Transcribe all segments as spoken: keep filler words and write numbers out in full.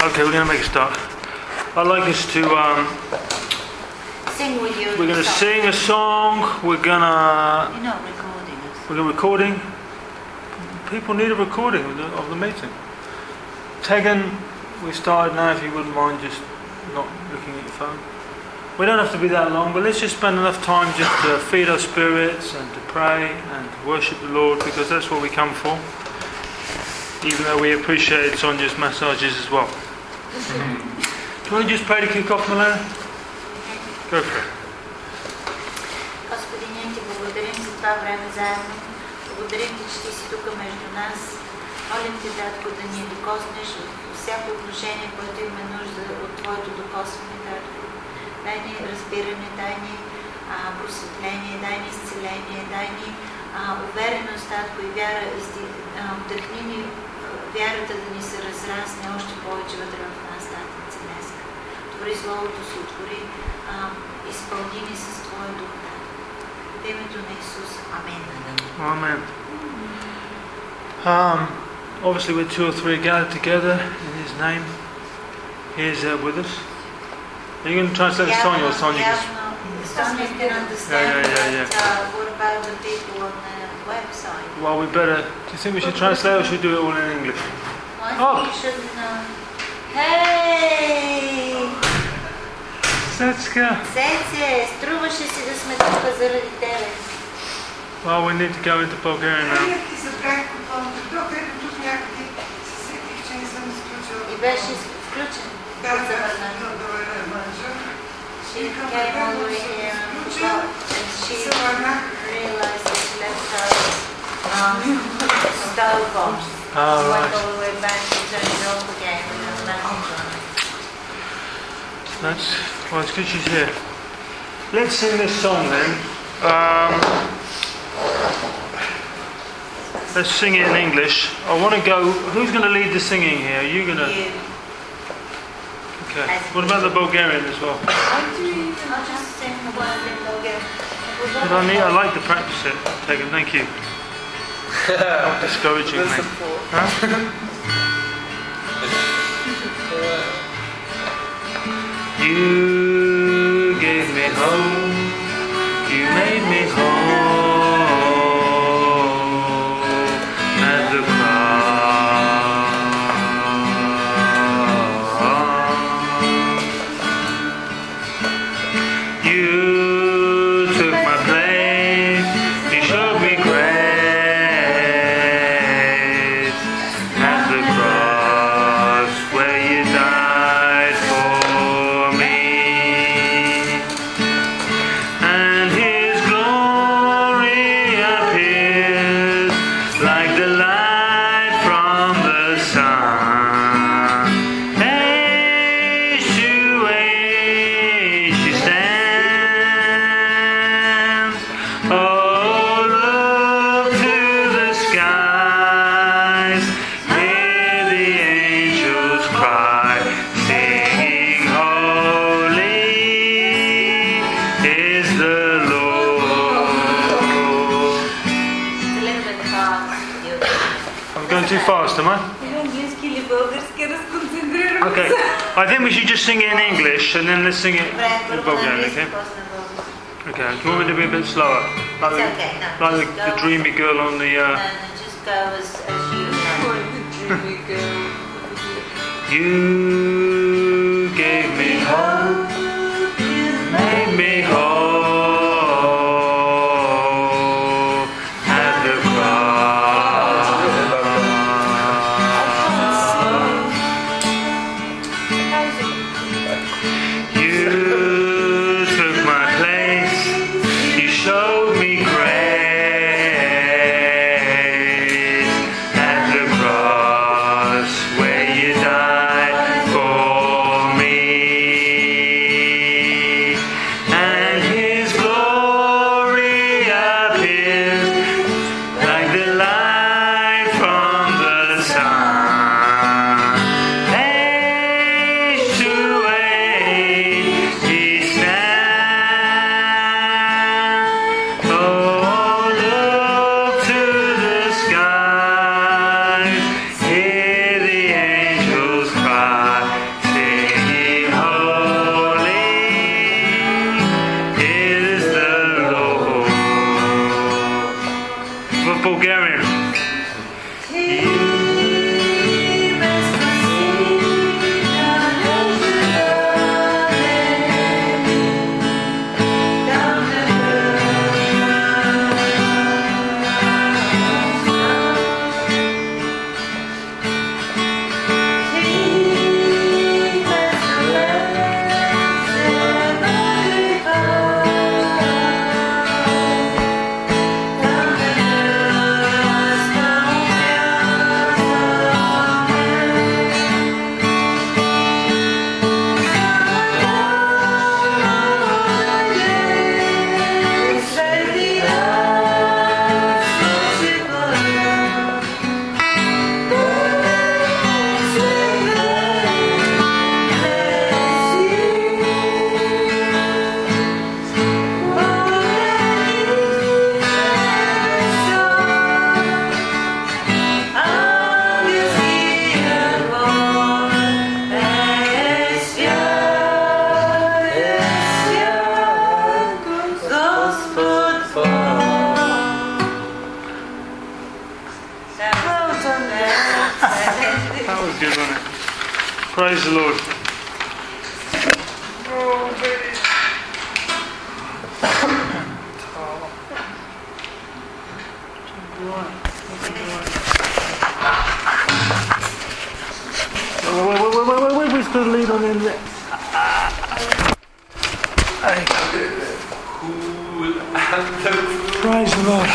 Okay, we're going to make a start. I'd like us to, um, Sing with you. we're going to sing a song, we're going to, You're not recording us. we're going to recording. People need a recording of the, of the meeting. Tegan, we started now, if you wouldn't mind just not looking at your phone. We don't have to be that long, but let's just spend enough time just to feed our spirits and to pray and to worship the Lord, because that's what we come for. Even though we appreciate Sonia's massages as well. Mm-hmm. Do you want to just pray to kick off, Milena? Go for it. Господи, ние ти благодарим за това време заедно. Благодарим ти, че ти си тук между нас. Молим ти, Татко, да ни докоснеш в всяко отношение, което имаме нужда от Твоето докосване, Татко. Дай ни разбиране, дай ни а, просветление, дай ни изцеление, дай ни а, увереност, Татко, и вяра. Вдъхни ни вярата да ни се разрасне още повече вътре в нас, Татъци, днес. Твори Словото си, отвори, а, изпълни ни с Твоя дух, Татко. В името на Исус. Амен. Amen. Um, obviously, we're two or three gathered together in His name. He is uh, with us. Are you going to translate the song, or Sonia? Sonia can understand, yeah, yeah, yeah, yeah. but uh, what about the people on the website? Well, we better. Do you think we should translate, or should we do it all in English? Well, I Oh. think you should know. Hey! Setska. Сеце, струваше си да сме тук заради тебе. Well, we need to go into Bulgaria now. И беше включен. She came all the way here and she realized that she left her um, stove on. Oh, She went right. all the way back to turn it off again and there was nothing on it. That's, well, it's good she's here. Let's sing this song then. Um, let's sing it in English. I want to go. Who's going to lead the singing here? Are you going to? You. Okay. What about the Bulgarian as well? I'll just sing the word in Bulgarian. But I need. I like to practice it. Tegan, thank you. Not discouraging me. Huh? You gave me hope. You made me whole at the cross. You took my place. You showed me grace at the cross where you died for me. And His glory appears like the light from the sun. Age to age she stands. Oh, look to the skies, hear the angels cry, singing, holy is the Lord. It's a little bit fast. You. I'm going too fast, am I? Английски или български, разконцентрирам Okay. I think we should just sing it in English and then let's sing it Добре, in първо на Bulgarian, английски, okay? после на български. Okay. Do you want me to be a bit slower? Like, It's the, okay, no, like the, just the go. dreamy girl on the. No, Uh, no, just go as, as you you gave me hope, made me whole at the cross. You took my place. You showed me grace at the cross where you died for was good, wasn't it? Praise the Lord. Oh, baby. Wait, wait, wait, wait, wait, wait, wait, the lead on in there. Praise the Lord.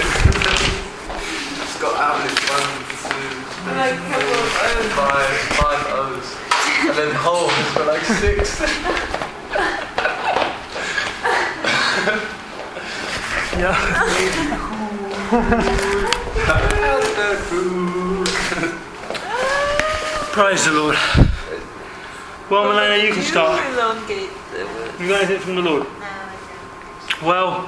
Just got out of his phone to like five, five O's. And then holes for like six. Yeah. Praise the Lord. Well, Milena, you can start. You got anything from the Lord? No, I Well,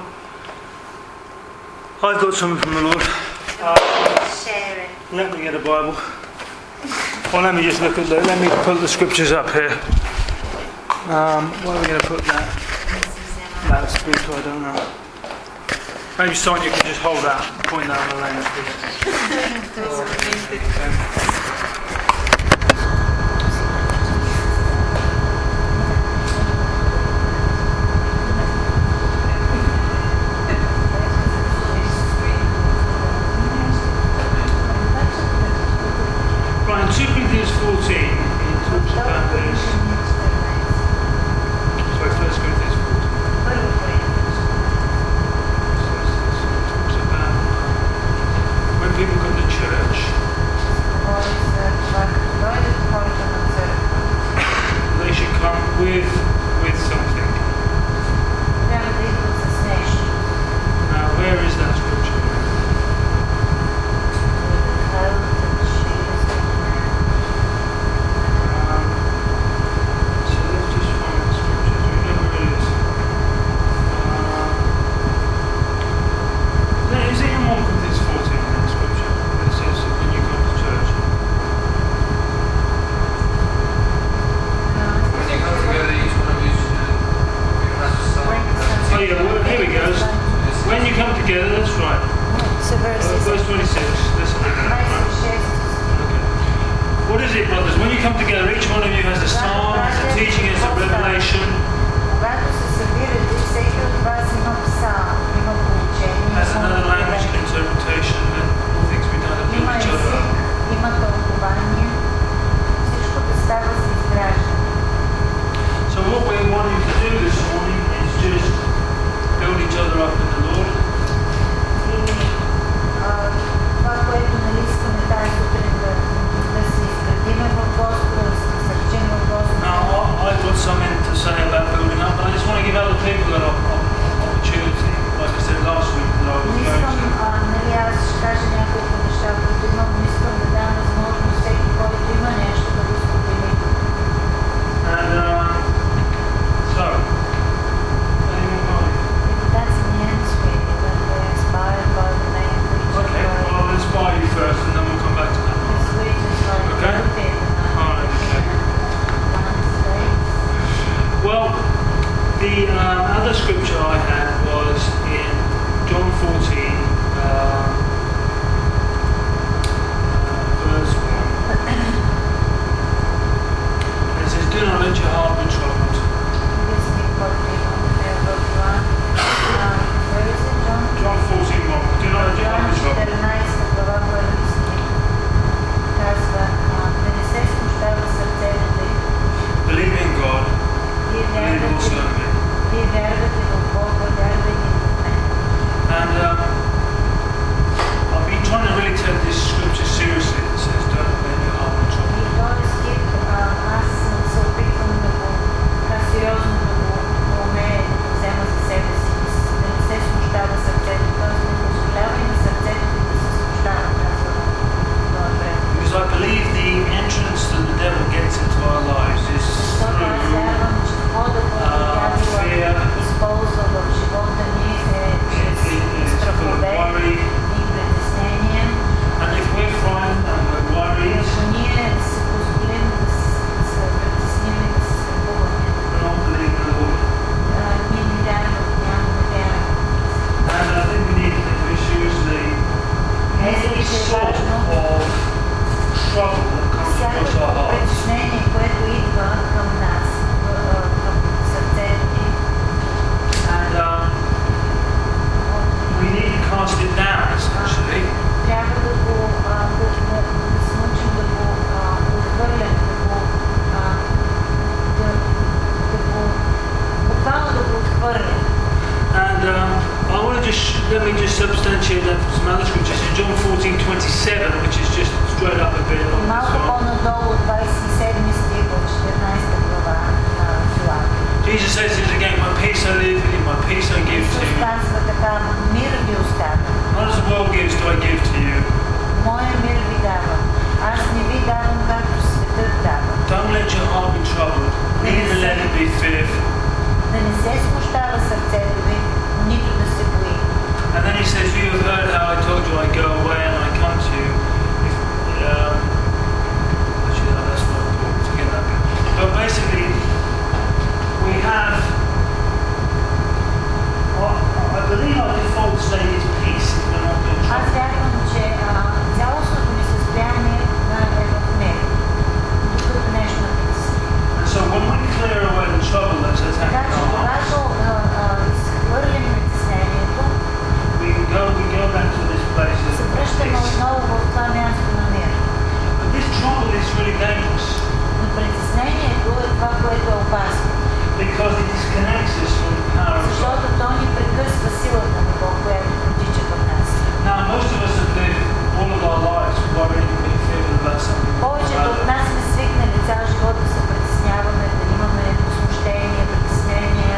I've got something from the Lord. don't. Share it. Let me get a Bible. Well, let me just look at the. Let me put the scriptures up here. Um, where are we going to put that? Loudspeaker, I don't know. Maybe Sonia can just hold that, point that on Milena, please. two Corinthians fourteen, he talks about this. Sorry, First Corinthians fourteen. He talks about when people come to church, they should come with with something. Now, where is that scripture? Jesus says this again, my peace I leave with you, my peace I give to Исус you. казва така, мир ви оставя. Not as the world gives, do I give to you. Моя мир ви давам. Аз не ви давам както светът дава. Don't let your heart be troubled, neither let it be fearful. Да не се смущава сърцето ви, нито да се бои. And then he says, you have heard how I told you I go away and I come to you. If, um, actually, no, that's not important to get that bit. But basically, we have, well, I believe our default state is peace if we're not in Аз trouble. вярвам, че а, цялостното ни състояние а, е в мир, докато нещо не притесни. And so when we clear away the trouble that's Така attacking че our hearts, когато а, а, изхвърлим притеснението, we can go, we go back to this place се of връщаме peace. отново в това място на мир. But this trouble is really dangerous Но притеснението е това, което е опасно, because it disconnects us from the power of God. защото то ни прекъсва силата на Бог, която протича в нас. Now, most of us have lived all of our lives worrying and being fearful about something. Повечето от нас сме свикнали цял живот да се притесняваме, да имаме смущения, притеснения,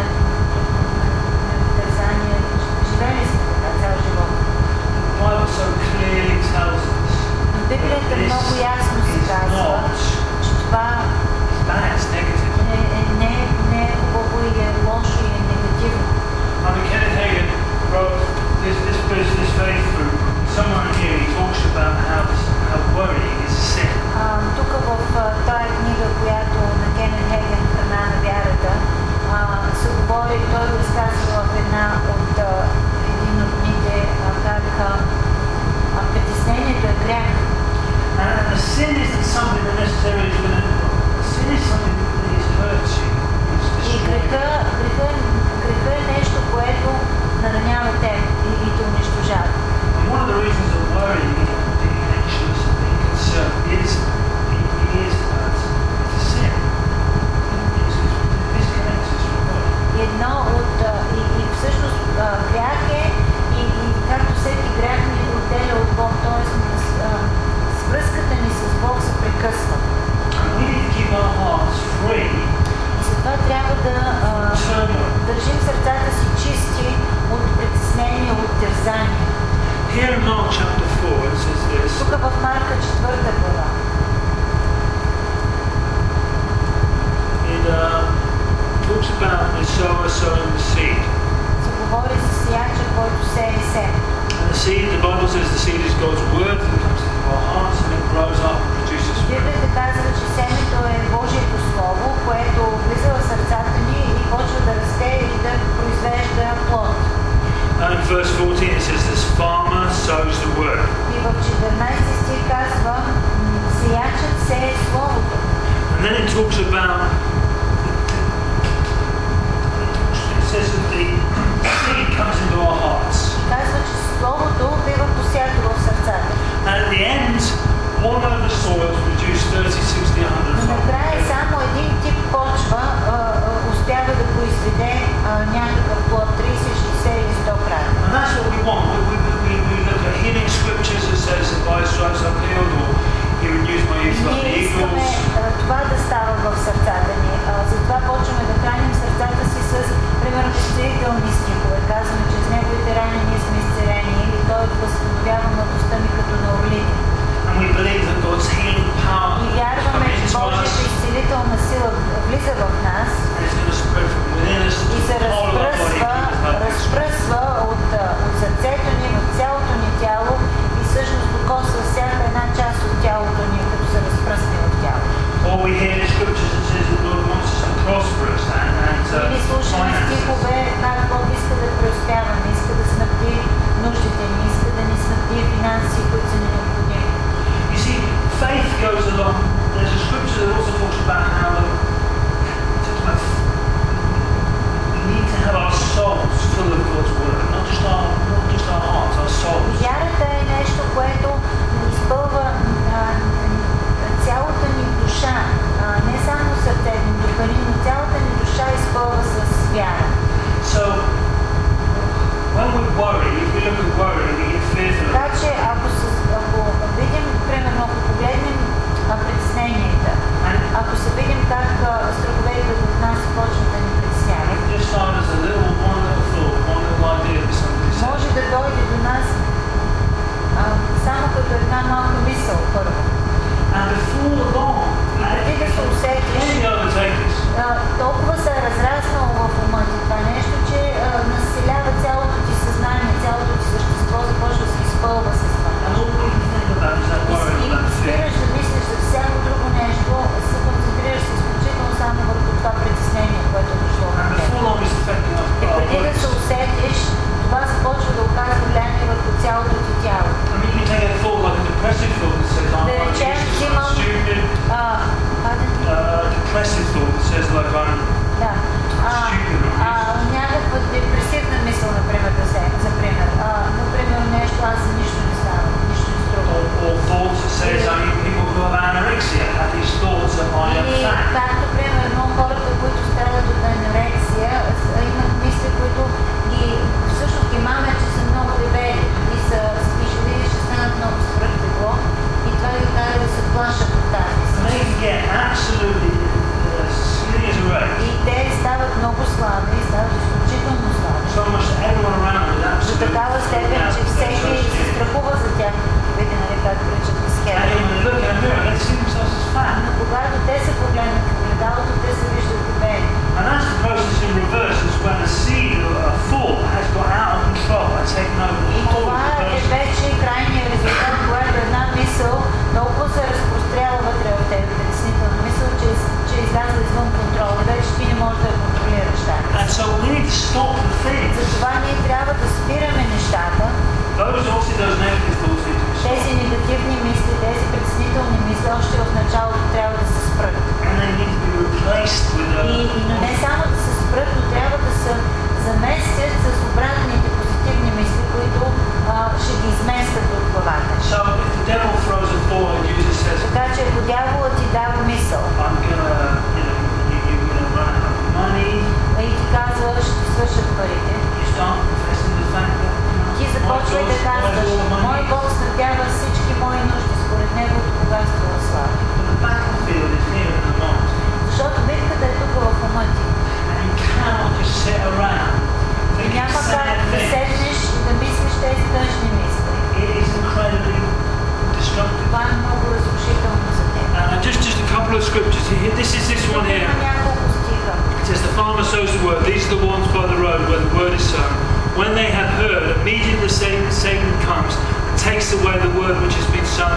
тързания. Живели сме така цял живот. The Bible so clearly tells us Но Библията that много this ясно се is казва, not че това bad, it's negative. е, е, не, не е хубаво и е лошо и е негативно. I mean, Kenneth Hagin wrote this, this, this, this faith group. Somewhere in here he talks about how, how worrying is a sin. А, тук в а, тая книга, която на Кенет Хейген, Храна на вярата, а, се говори, той го разказва в една от а, един от дните, а, как а, а, притеснението е грях. And a sin isn't something that necessarily is going to... A sin is something that is hurts you. It's И destroying греха, греха, греха е нещо, което наранява теб и, и те унищожава. And one of the reasons of worrying and being anxious and being concerned is it, it is hurt. It's a sin. It's, it's, it disconnects us from God. И едно от, а, и, и всъщност а, грях е, и, и както всеки грях ни отделя от Бог, т.е. свръзката ни с Бог се прекъсва. And we need to keep our hearts free И затова трябва да а, from turmoil. държим сърцата си чисти от притеснение, от тързание. Here in Mark chapter four it says this. Тук в Марка четвърта глава It uh, talks about the sower sowing the seed. се говори за сеяча, който сее семе. And the seed, the Bible says the seed is God's word that comes into our hearts and it grows up and produces fruit. Библията казва, че семето е Божието Слово, което влиза в сърцата ни и почва да расте и да произвежда плод. And in verse fourteen it says this farmer sows the word. И в четиринайсети стих казва, сеячът сее Словото. And then it talks about, it says that the seed comes into our hearts. И казва, че Словото бива посято в сърцата. And at the end, one of the soils produce thirty, sixty, a hundred Но накрая fold. само един тип почва а, а, успява да произведе а, някакъв плод трийсет, шейсет или сто кратно. And that's what we want. We, we, we, we look at healing scriptures that says that by stripes I'm healed, or he renews my youth like the Ние искаме eagles. а, това да става в сърцата ни. А, затова почваме да храним сърцата си с, примерно, изцелителни стихове. Казваме, че с неговите рани ние сме изцелени, или той възстановява младостта ми като на орлите. And we believe that God's healing power И is вярваме, coming че into Божията us изцелителна сила влиза в нас and it's going to spread from within us и to се the whole of our body. разпръсва, разпръсва от, а, от сърцето ни в цялото ни тяло и всъщност докосва всяка една част от тялото ни, като се разпръсне в тялото. Or we hear the scriptures that says that God wants us to prosper us and, and uh, Или слушаме finances. стихове, как Бог иска да преуспяваме, иска да снабди нуждите ни, иска да ни снабди финанси, които са ни необходими. You see, faith goes along. There's a scripture that also talks about how the, it talks about we need to have our souls full of God's word, not just our, not just our hearts, our souls. Вярата е нещо, което изпълва а, цялата ни душа, а, не само сърце, но духа ни, но цялата ни душа изпълва с вяра. So, when we worry, if we look at worry, we get fearful. Така че, ако, с, ако видим, примерно, ако погледнем а, притесненията, ако се видим как а, страховете в нас почват да ни притесняват, depressive thought that says like I'm Да. А, а, някаква депресивна мисъл, например, да се, за пример. А, например, нещо, аз за нищо не ставам, нищо не струва. or, or thoughts that says I mean people who have anorexia have these thoughts that I am Или, fat. както примерно, хората, които страдат от анорексия, с- имат мисли, които ги, всъщност ги мамят, че са много дебели и са спишали и ще станат много свръхтегло и това ги кара да се плашат от тази And they мисъл. can get absolutely uh, skinny as a rake. И те стават много слаби, стават изключително слаби. So much that everyone around them is До absolutely такава степен, че всеки се страхува за тях, види, нали, как причат And изхерни. when they look in a mirror, they see themselves as fat. Но когато те се погледнат в огледалото, те се виждат дебели. And that's the process in reverse. It's when a seed or a thought has got out of control and taken over the И whole това of the е person. вече крайният резултат, когато една мисъл толкова се разпростряла вътре в тебе, притеснителна мисъл, че, че изляза извън контрол и вече ти не можеш да я контролираш тази. And so we need to stop the things. Затова ние трябва да спираме нещата, Those obviously those negative thoughts need to be stopped. тези негативни мисли, тези притеснителни мисли, още в началото трябва да се спрат. And they need to be replaced with a И, и но не само да се спрат, но трябва да се заместят с обратните позитивни мисли, които а, ще ги изместят от главата. So if the devil throws a thought and Jesus says, Така че ако дяволът ти дава мисъл I'm gonna, you know, you, you're gonna run out of money, и ти казва, ще ти свършат парите, you start confessing the fact that, you know, ти my започвай God да supplies казваш, all the мой money. Бог снабдява всички мои нужди според неговото богатство и слава. But the battlefield is here in the moment. Защото битката е тук в ума ти. And you cannot just sit around И thinking няма как sad да things. седнеш и да мислиш тези тъжни мисли. It is incredibly destructive. Това е много разрушително за теб. And just, just a couple of scriptures here. This is this one Тук here. има няколко стиха. It says, the farmer sows the word. These are the ones by the road where the word is sown. When they have heard, immediately the Satan, Satan comes and takes away the word which has been sown.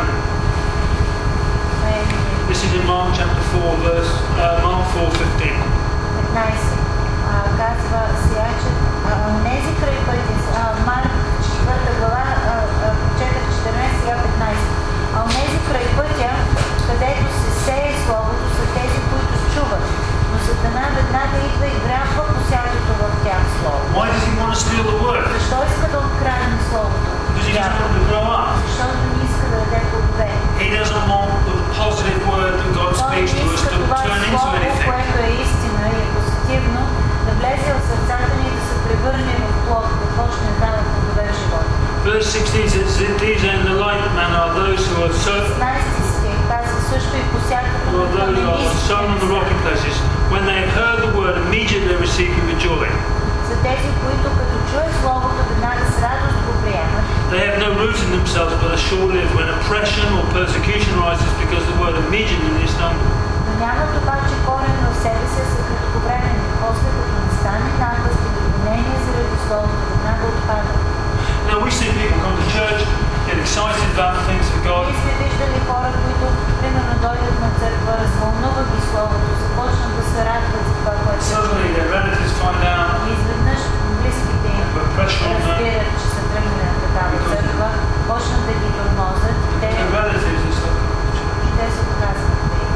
This is in Mark chapter four, verse uh, Mark four fifteen. петнайсет. А, казва сияче, онези край пътя, а, Марк четвърта глава, а, а, четири четиринайсет, сега петнайсет. А онези край пътя, където се сее словото, са тези, които чуват. Но Сатана веднага идва и грабва посятото в тях слово. Why does he want to steal the word? Защо иска да открадне словото? Because he doesn't want to grow up. Защото не иска да даде плодове. He doesn't want the positive word that God Той не speaks to us иска to това turn into слово, anything. което е истина и е позитивно, да влезе в сърцата ни и да се превърне в плод, да почне да дава плодове в живота. Verse sixteen says, these are in the like manner are those who are sown, петнайсети стих казва също и посяката who на are those who are sown on the rocky каменистите. places. When they have heard the word, immediately they receive it with joy. За тези, които като чуят словото, веднага с радост го приемат. They have no root in themselves, but are short-lived. When oppression or persecution rises because the word, immediately they stumble. Но нямат обаче корен в себе си, са кратковременни. После като настане напаст или гонение заради словото, веднага отпадат. Now we see people come to church, get excited about the things of God, Ние сме виждали хора, които примерно дойдат на църква, развълнува ги словото, започнат да се радват за това, което се suddenly their relatives find out, и изведнъж близките им put pressure on them. разбират, че са тръгнали на такава църква, почнат да ги тормозят, те, Their relatives are stuck in the church. и те се отказват.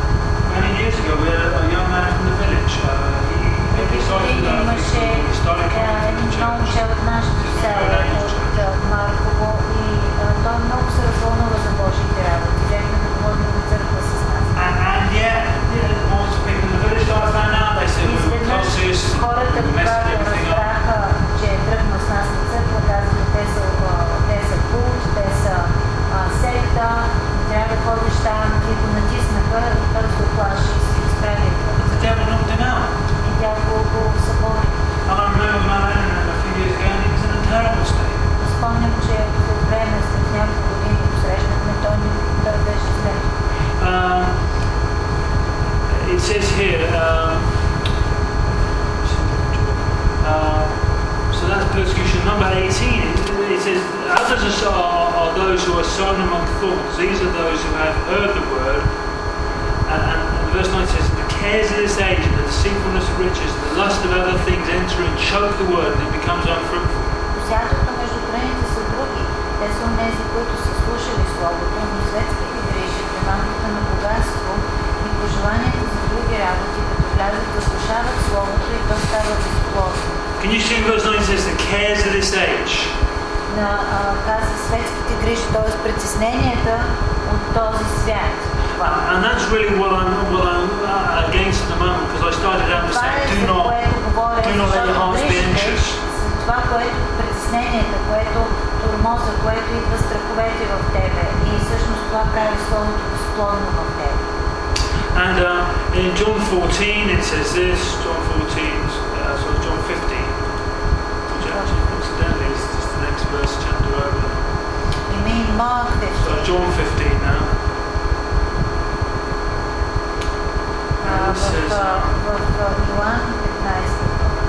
Many years ago, we had a young man from the village. Uh, he, he Преди decided години that имаше he started е, coming to един the church. момче от нашото село, от е, Марково, и е, той много се развълнува за Божите работи. Взехме да ходим на църква с нас. And, and yet, you know, once people in the village started found out, they said, И we were изведнъж closest, хората, we messed когато everything up. разбраха, че е тръгнал с нас на църква, казаха, те са, а, те са култ, те са а, секта, не трябва да ходиш там, и го натиснаха, и той се оплаши и се изправи. The devil knocked him out. И дявол го събори. And I remember my man a few years ago, and he was in a terrible state. Спомням, че след време, след няколко години го срещнахме, той, той беше зле. Um, it says here, um, uh, so that's persecution. Number eighteen, it, it says, others are, are those who are sown among thorns. These are those who have heard the word. And, and, and verse nine says, the cares of this age and the deceitfulness of riches and the lust of other things enter and choke the word and it becomes unfruitful. Посятото между храните са други. Те са онези, които са слушали Словото, но светските грижи, примамата на богатство и пожеланията за други работи слушават Словото и то става безплодно. Can you see verse nine says the cares of this age? На, а, каза светските грижи, т.е. притесненията от този свят. And that's really what I'm, what I'm uh, against at the moment, because I started out to Това say, е do за not, което говоря, do not let your защото hearts be грижите, anxious. за това, което притесненията, което тормоза, което идва страховете в тебе и всъщност това прави Словото безплодно в тебе. And uh, in John fourteen it says this, John fourteen, uh, so John fifteen, which actually coincidentally is just the next verse, chapter over. You mean Mark fifteen? So John fifteen now. А, And it в, says, а, в, в Йоан петнайсета глава.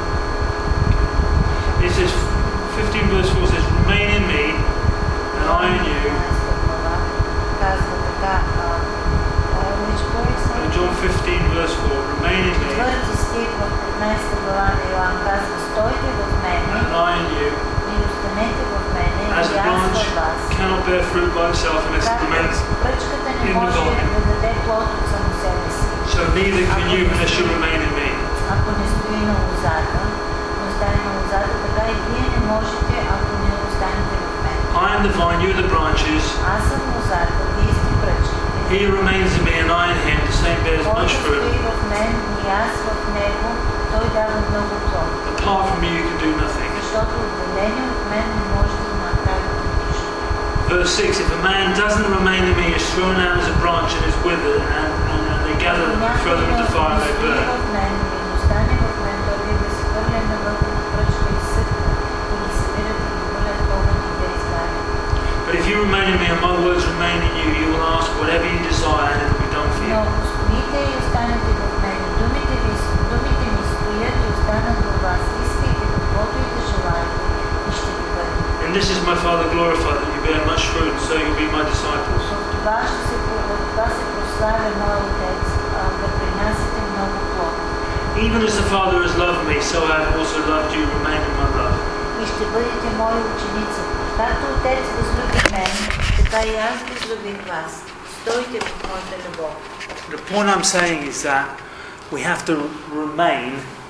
it says, fifteen verse four says, remain in me, and I in you. петнайсета глава казва така, а, а, which verse? Uh, John fifteen verse four, remain in me, Четвърти стих в петнайсета глава на Йоан казва, стойте в мене and I in you. и останете в мене As и a аз branch в вас. cannot bear fruit by itself unless it Както remains, пръчката не in the може vine. да даде плод от само себе си, so neither can you unless you remain in me. ако не стои на лозата, не остане на лозата, така и вие не можете, ако не останете в мен. I am the vine, you are the branches. Аз съм лозата, вие сте пръчките. He who remains in me and I in him, the same bears Който much fruit. стои в мен и аз в него, той дава много плод. Apart from me you can do nothing. Защото отделение от мен не може да направите нищо. Verse six, if a man doesn't remain in me, he is thrown out as a branch and is withered, and, and, and they gather them and throw them into the fire and they burn. в мен и не остане в мен, той бива се хвърлен на върховна пръчка и съдка и ги събират и ги хвърлят в огън и те изгарят. But if you remain in me and my words remain in you, you will ask whatever you desire and it will be done for Но you. ако стоите и останете в мен, думите ви, думите ми стоят и останат във вас, искайте каквото и да желаете и ще ви бъде. And this is my Father glorified, that you bear much fruit, so you'll be my disciples. В това ще се, в това се прославя моя Отец, а, да принасяте много плод. Even as the Father has loved me, so I have also loved you, remain in my love. И ще бъдете мои ученици. Както Отец възлюби мен, така и аз възлюбих вас. Стойте в моята любов. The point I'm saying is that we have to remain,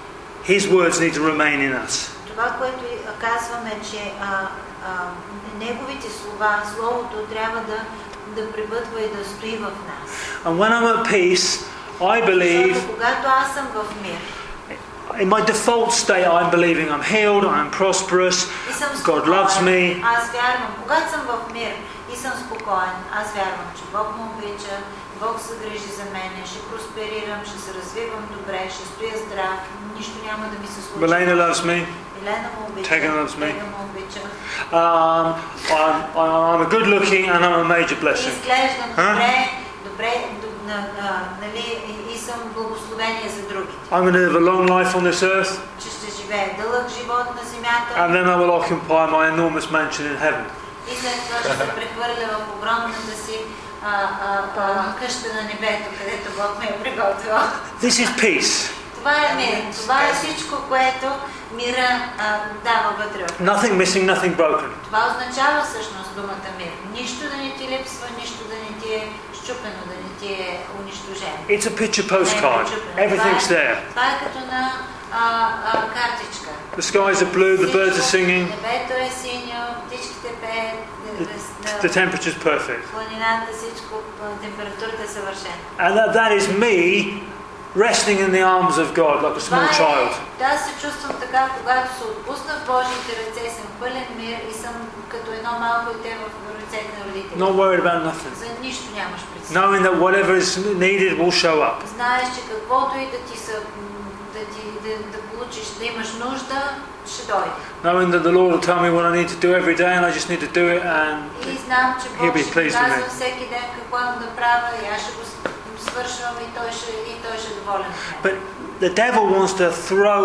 His words need to remain in us. Това, което казваме, че а, а, Неговите слова, Словото трябва да, да пребъдва и да стои в нас. And when I'm at peace, I believe, Защото когато аз съм в мир, in my default state, I'm believing I'm healed, I'm prosperous, и съм God loves me. спокоен, аз вярвам, когато съм в мир и съм спокоен, аз вярвам, че Бог ме обича, Бог се грижи за мене, ще просперирам, ще се развивам добре, ще стоя здрав, нищо няма да ми се случи. Melena loves me. Елена ме обича, Tegan loves me. Тега ме обича. Um, I'm, I'm a good looking and I'm a major И blessing. изглеждам Huh? добре, добре, д- на, на, нали, и, и съм благословение за другите. I'm going to live a long life on this earth, Че ще живее дълъг живот на земята and then I will occupy my enormous mansion in heaven. и след това ще се прехвърля в огромната си а, а, а, къща на небето, където Бог ме е приготвил. This is peace. Това е мир. Това е всичко, което мира а, дава вътре. Nothing missing, nothing broken. Това означава всъщност думата мир. Нищо да не ти липсва, нищо да не ти е щупено, да не ти е унищожено. It's a picture postcard. Everything's there. Това е като на а, а, картичка. The skies are blue, the birds are singing, Небето е синьо, птичките пеят, the temperature's perfect. планината, всичко, температурата е съвършена. And that, that is me resting in the arms of God like a small child. Да, се чувствам така, когато се отпусна в Божиите ръце, съм пълен мир и съм като едно малко дете в ръцете на родителите. Not worried about nothing. За нищо нямаш представа. Knowing that whatever is needed will show up. Знаеш, че каквото и да ти са, да, ти, да, да получиш, да имаш нужда, ще дойде. Knowing that the Lord will tell me what I need to do every day and I just need to do it and И знам, че He'll Бог be ще ми pleased with казва me. всеки ден какво имам да правя и аз ще го свършвам и той ще, и той ще е доволен от мен. But the devil wants to throw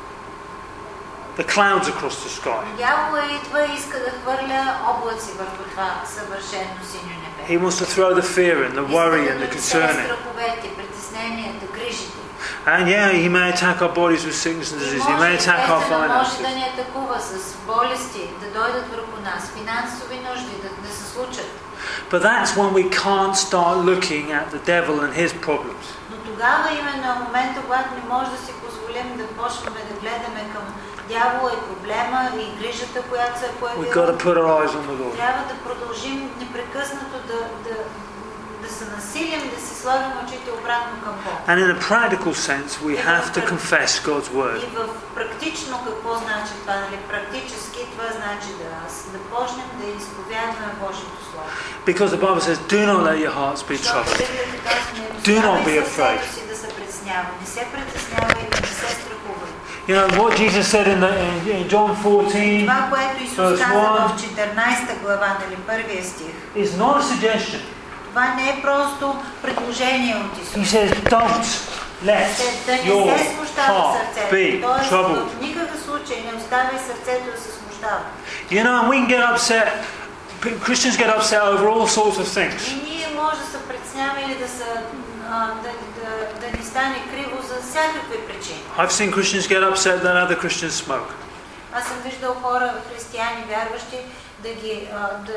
the clouds across the sky. Дявола идва и иска да хвърля облаци върху това съвършено синьо небе. He wants to throw the fear in, the worry and the Иска да concern in. донесе страховете, притесненията, грижите. And yeah, he may attack our bodies with sickness and И disease. He може, may attack our естествено, може да finances. ни атакува с болести, да дойдат върху нас, финансови нужди, да, да се случат. But that's when we can't start looking at the devil and his problems. Но тогава именно в момента, когато не може да си позволим да почнем да гледаме към дявола и проблема и грижата, която се е появила, трябва да продължим непрекъснато да, да, да се насилим, да си слагим очите обратно към Бога. And in a practical sense, we have to confess God's word. И в практично какво значи това? Нали? Практически това значи да, да почнем да изповядваме Божието Слово. Because the Bible says, do not let your hearts be troubled. Do not be afraid. Да се притеснява. Не се притеснява и да не се страхува. You know what Jesus said in, the, in, in John fourteen, това, което Исус каза в четиринадесета глава, нали, първия стих, is not a suggestion. Това не е просто предложение от Исус. He says, don't let your heart be troubled. В никакъв случай не оставяй сърцето да се смущава. You know, we can get upset. Christians get upset over all sorts of things. И ние може да се притесняваме или да се да, да, да ни стане криво за всякакви причини. I've seen Christians get upset that other Christians smoke. Аз съм виждал хора, християни, вярващи, да ги да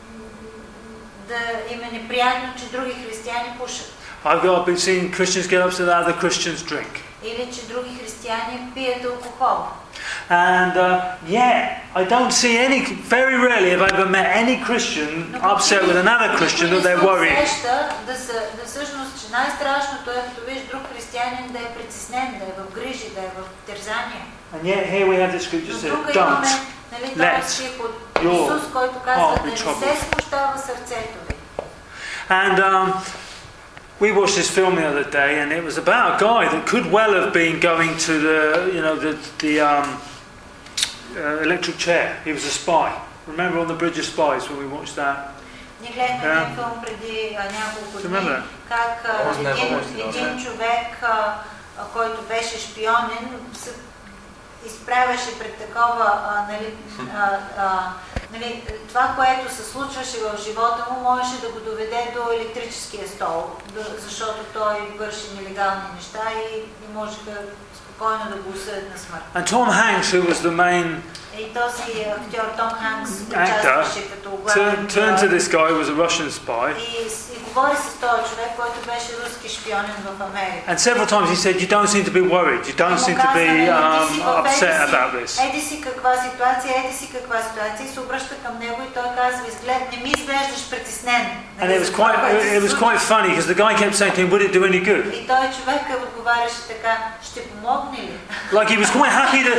да им е неприятно, че други християни пушат. I've got been seeing Christians get upset that other Christians drink. Или че други християни пият алкохол. And uh, yeah, I don't see any, very rarely have I ever met any Christian upset with another Christian that they're worried. Да са, да всъщност, че най-страшното е, като виж друг християнин да е притеснен, да е в грижи, да е в терзание. And yet here we have this scripture that says, don't let Исус, който казва да не се смущава сърцето ви. And um, we watched this film the other day, and it was about a guy that could well have been going to the, you know, the the um, uh, electric chair. He was a spy. Remember on the Bridge of Spies when we watched that? Ние гледахме един филм преди няколко дни, как един, един човек, който беше шпионен, се изправяше пред такова, а, нали, а, а, нали, това, което се случваше в живота му, можеше да го доведе до електрическия стол, до, защото той върши нелегални неща и, и можеха спокойно да го осъдят на смърт. And Tom Hanks, who was the main и този актьор Том Ханкс участваше като главен. Turned to this guy who was a Russian spy. И, и говори с този човек, който беше руски шпионен в Америка. And several times he said, "You don't seem to be worried. You don't seem to be um, upset about this." Еди си каква ситуация, еди си каква ситуация, и се обръща към него и той казва, изглед, не ми изглеждаш притеснен. And it was quite, it was quite funny because the guy kept saying to him, "Would it do any good?" И той човек отговаряше така, ще помогне ли? Like he was quite happy to,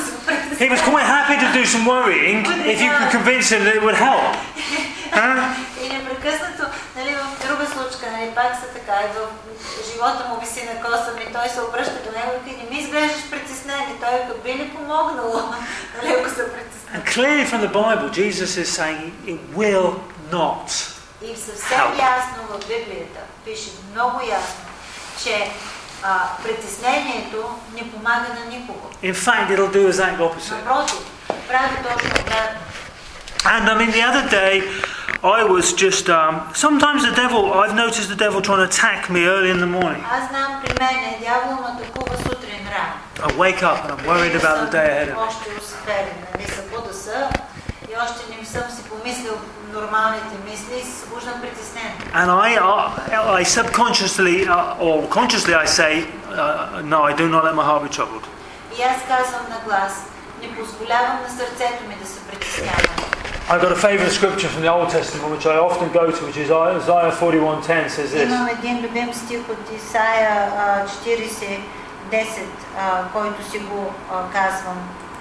he was quite happy to do some worrying if you could convince him that it would help. Huh? И непрекъснато, нали, в друга случка, нали, пак са така, и в живота му виси на косъм и той се обръща до него и не ми изглеждаш притеснен, и той е би ли помогнало, нали, ако са притеснен. And clearly from the Bible, Jesus is saying it will not. И съвсем ясно в Библията пише много ясно, че а, притеснението не помага на никого. In fact, it'll do exact opposite. Напротив, прави точно обратно. And I mean, the other day, I was just, um, sometimes the devil, I've noticed the devil trying to attack me early in the morning. Аз знам при мен, дявол ме атакува сутрин рано. I wake up and I'm worried about the day ahead of me. Още усъферен, нали, събуда се и още не съм си помислил нормалните мисли и се събуждам притеснен. And I, I, I subconsciously, uh, or consciously I say, uh, no, I do not let my heart be troubled. И аз казвам на глас, не позволявам на сърцето ми да се притеснява. I've got a favourite scripture from the Old Testament which I often go to, which is Isaiah forty-one ten, says this. Имам един любим стих от Исаия четиридесет десет, който си го казвам.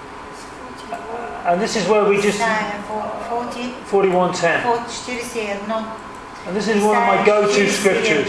And this is where we just forty-one ten. And this is one of my go-to scriptures.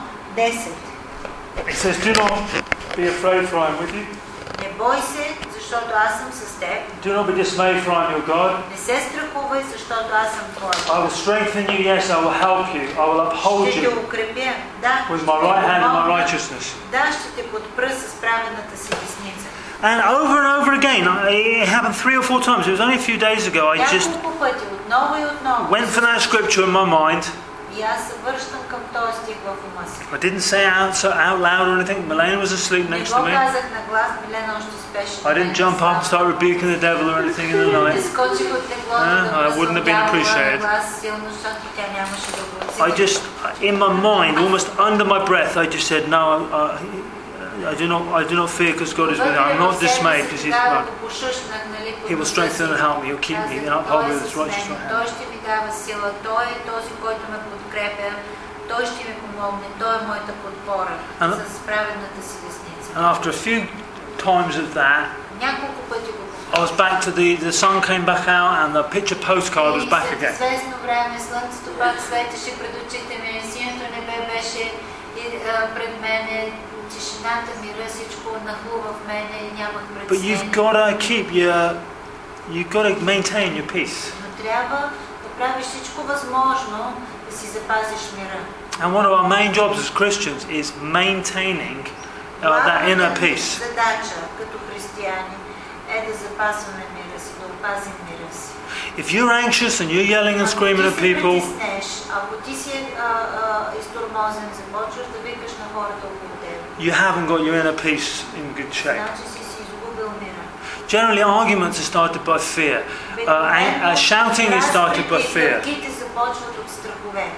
It says, "Do not be afraid, for I am with you. Не бой се, защото аз съм с теб. Do not be dismayed, for I am your God. Не се страхувай, защото аз съм твой. I will strengthen you, yes, I will help you. I will uphold Ще you те укрепя, да. with my right hand and my righteousness." Да, ще те подпра с праведната си десница. And over and over again, it happened three or four times. It was only a few days ago. I just Няколко пъти, отново и отново. went for that scripture in my mind. И И аз се връщам към този стих в ума си. I didn't say it out, so out loud or anything. Milena was asleep Не next го to me. казах на глас, Милена още спеше. I didn't jump up and start rebuking the devil or anything in the Не night. скочих от леглото Ah, I да wouldn't have been гласувам appreciated. на глас силно, защото тя нямаше да го I оцени. just, in my mind, almost under my breath, I just said, no, I, I, I do not, I do not fear because God is with me. I'm not dismayed because He's God. He will strengthen and help me. He'll keep me and uphold me with His righteous right hand. Той ще ми дава сила. Той е този, който ме подкрепя. Той ще ми помогне. Той е моята подпора с праведната си десница. And after a few times of that, Няколко пъти го I was back to the, the sun came back out and the picture postcard was back след again. известно време слънцето пак светеше пред очите ми, синьото небе беше пред мене, тишината, мира, всичко нахлува в мене и нямах But притеснение. you've got to keep your, you've got to maintain your peace. Но трябва да правиш всичко възможно да си запазиш мира. And one of our main jobs as Christians is maintaining uh, that inner peace. Задача като християни е да запазваме мира си, да опазим мира си. If you're anxious and you're yelling and screaming at people, ако ти си изтормозен, започваш да викаш на хората около теб. you haven't got your inner peace in good shape. Значи си си изгубил мира. Generally, arguments are started by fear. Uh, and, uh, shouting is started by fear. Разпитите започват от страхове.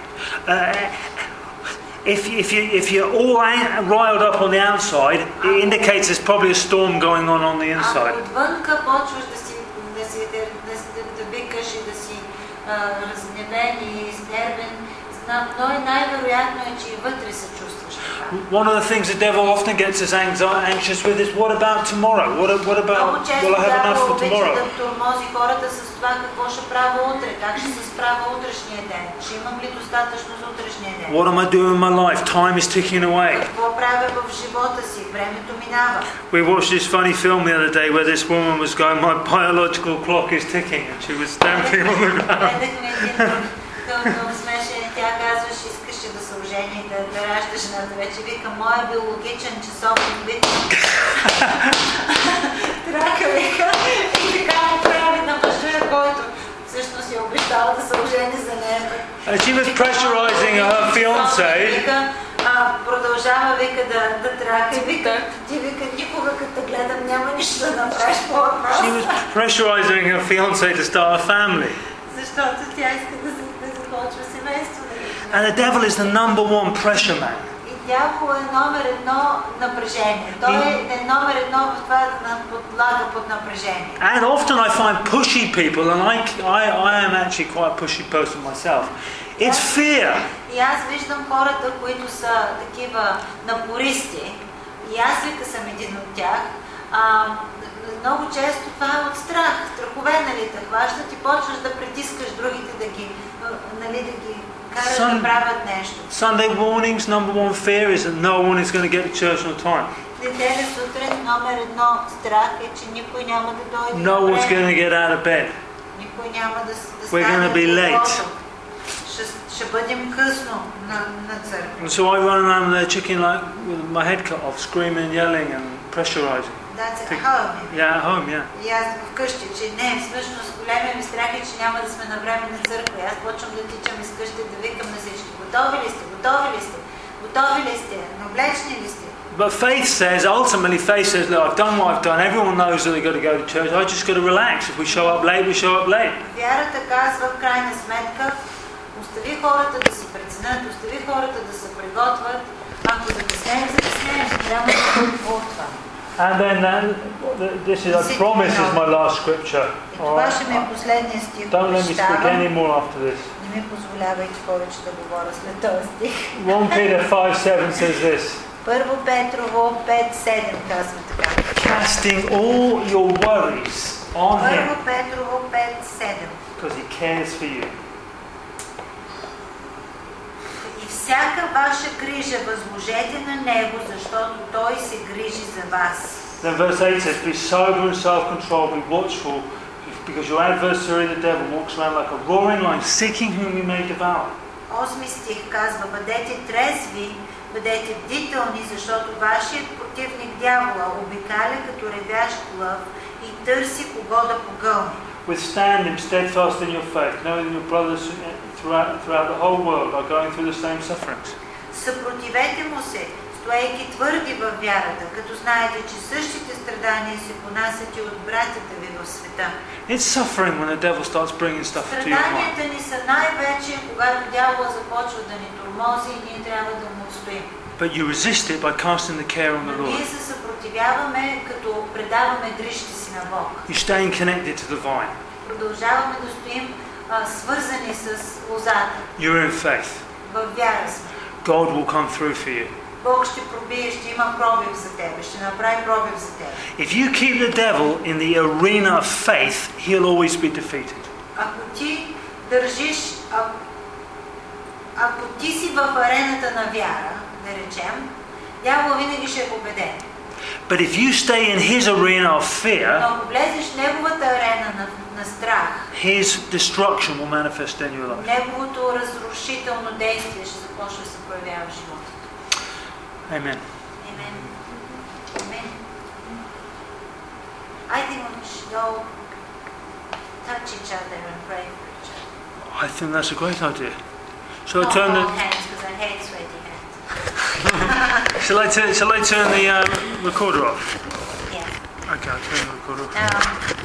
Uh, if, if, you, if you're all riled up on the outside, it indicates there's probably a storm going on on the inside. Ако отвънка почваш да си да си да, да, да, да викаш и да си а, разгневен и изнервен, знам, но най-вероятно е, че и вътре се чувстваш така. One of the things the devil often gets us anxious with is, what about tomorrow? What, what about, will I have enough for tomorrow? Да тормози хората с това какво ще правя утре, как ще се справя утрешния ден, ще имам ли достатъчно за утрешния ден. What am I doing in my life? Time is ticking away. Какво правя в живота си? Времето минава. We watched this funny film the other day where this woman was going, my biological clock is ticking, and she was stamping on the ground. Гледахме един филм, много смешен, тя казваше, искаше да се ожени, да, да ражда жената вече, вика, моя биологичен часовник вика. Трака вика и така направи на мъжа, който всъщност е обещала да се ожени за нея. And she was pressurizing her fiancé. Продължава вика да, да трака и вика, ти вика, никога като те гледам няма нищо да направиш по въпрос. She was pressurizing her fiancé to start a family. Защото тя иска да, да започва семейство. And the devil is the number one pressure man. И дявол е номер едно напрежение. Той е номер едно в това да подлага под напрежение. And often I find pushy people, and I, I, I am actually quite a pushy person myself. It's fear. И аз виждам хората, които са такива напористи, и аз вика съм един от тях. А, много често това е от страх. Страхове, нали, те хващат и почваш да притискаш другите да ги, нали, да ги карат Sun, да правят нещо. Sunday mornings, number one fear is that no one is going to get to church on time. Неделя сутрин номер едно страх е, че никой няма да дойде. No one's going to get out of bed. Никой няма да, да We're going to be late. Ще, ще бъдем късно на, на църква. And so I run around there chicken like with my head cut off, screaming and yelling and pressurizing. That's at home. Yeah, at home, yeah. И аз вкъщи, че не, всъщност големия ми страх е, че няма да сме на време на църква. И аз почвам да тичам из къщи да викам на всички. Готови ли сте? Готови ли сте? Готови ли сте? Наблечни ли сте? But faith says, ultimately faith says, look, I've done what I've done. Everyone knows that they've got to go to church. I just got to relax. If we show up late, we show up late. Вярата казва в крайна сметка, остави хората да си преценят, остави хората да се приготвят. Ако закъснеем, закъснеем, трябва да бъде това. And then that, this is, I promise, is my last scripture. Това ще ми е последния стих. Don't let me speak any more after this. Не ми позволявайте повече да говоря след този стих. First Peter five seven says this. Първо Петрово пет седем казва така. Casting all your worries on Him. Първо Петрово пет седем. Because He cares for you. И всяка ваша грижа възложете на Него, защото Той се грижи за вас. Then verse eight says, be sober and self-controlled, be watchful, because your adversary the devil walks around like a roaring lion, seeking whom he may devour. Осми стих казва, бъдете трезви, бъдете бдителни, защото вашият противник дявола обикаля като ревящ лъв и търси кого да погълне. Withstand him steadfast in your faith, knowing your brothers throughout, throughout the whole world are going through the same sufferings. Съпротивете му се, стоейки твърди във вярата, като знаете, че същите страдания се понасят и от братята ви в света. It's suffering when the devil starts bringing stuff to your mind. Страданията ни са най-вече, когато дявола започва да ни тормози и ние трябва да му отстоим. But you resist it by casting the care on the Но ние Lord. се съпротивяваме, като предаваме дрижите си на Бог. You staying connected to the vine. Продължаваме да стоим а, свързани с лозата. You're in faith. В вяра сме. God will come through for you. Бог ще пробие, ще има пробив за тебе, ще направи пробив за тебе. If you keep the devil in the arena of faith, he'll always be defeated. Ако ти държиш, а, ако ти си в арената на вяра, да речем, дявол винаги ще е победен. But if you stay in his arena of Но fear, ако влезеш в неговата арена на, на страх, his destruction will manifest in your life. неговото разрушително действие ще започне да се проявява в живота. Amen. Amen. Amen. I think we should all touch each other and pray for each other. I think that's a great idea. Shall I Not turn all the hands, because I hate sweaty hands. shall I turn shall I turn the uh, recorder off? Yeah. Okay, I'll turn the recorder off. Um,